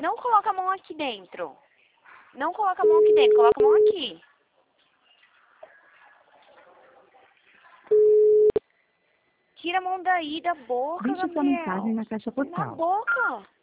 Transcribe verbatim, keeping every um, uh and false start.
Não coloca a mão aqui dentro. Não coloca a mão aqui dentro, coloca a mão aqui. Tira a mão daí da boca, Deixe sua mensagem Gabriel. na caixa Na postal. boca.